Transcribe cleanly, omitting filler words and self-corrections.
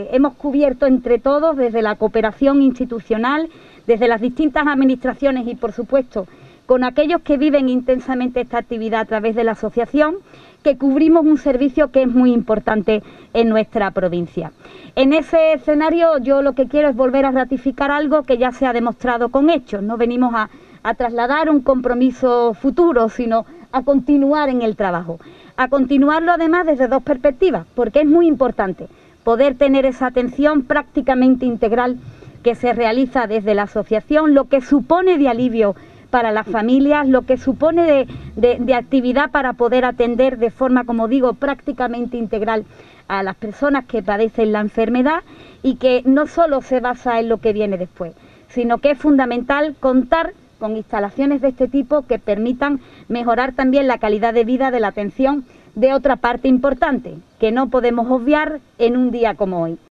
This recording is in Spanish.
Hemos cubierto entre todos, desde la cooperación institucional, desde las distintas administraciones y, por supuesto, con aquellos que viven intensamente esta actividad a través de la asociación, que cubrimos un servicio que es muy importante en nuestra provincia. En ese escenario yo lo que quiero es volver a ratificar algo que ya se ha demostrado con hechos. No venimos a trasladar un compromiso futuro, sino a continuar en el trabajo. A continuarlo además desde dos perspectivas, porque es muy importante poder tener esa atención prácticamente integral que se realiza desde la asociación, lo que supone de alivio para las familias, lo que supone de actividad para poder atender de forma, como digo, prácticamente integral a las personas que padecen la enfermedad, y que no solo se basa en lo que viene después, sino que es fundamental contar con instalaciones de este tipo que permitan mejorar también la calidad de vida de la atención de otra parte importante, que no podemos obviar en un día como hoy.